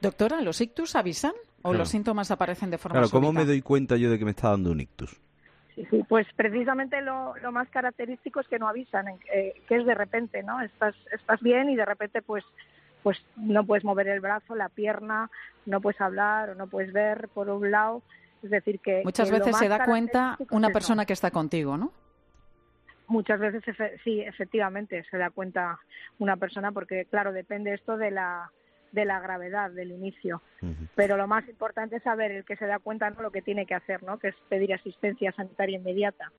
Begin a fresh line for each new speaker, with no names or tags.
Doctora, ¿los ictus avisan o
Claro.
los síntomas aparecen de forma
Claro, ¿cómo
súbita?
me doy cuenta yo de que me está dando un ictus?
Sí, pues precisamente lo más característico es que no avisan, que es de repente, ¿no? Estás bien y de repente pues no puedes mover el brazo, la pierna, no puedes hablar o no puedes ver por un lado. Es decir,
Muchas
lo
veces
más
se da cuenta
característico
una
es eso.
persona que está contigo, ¿no?
Muchas veces sí, efectivamente, se da cuenta una persona porque, claro, depende esto de la gravedad del inicio.
Ujú.
Pero lo más importante es saber el que se da cuenta, ¿no?, lo que tiene que hacer, ¿no?, que es pedir asistencia sanitaria inmediata.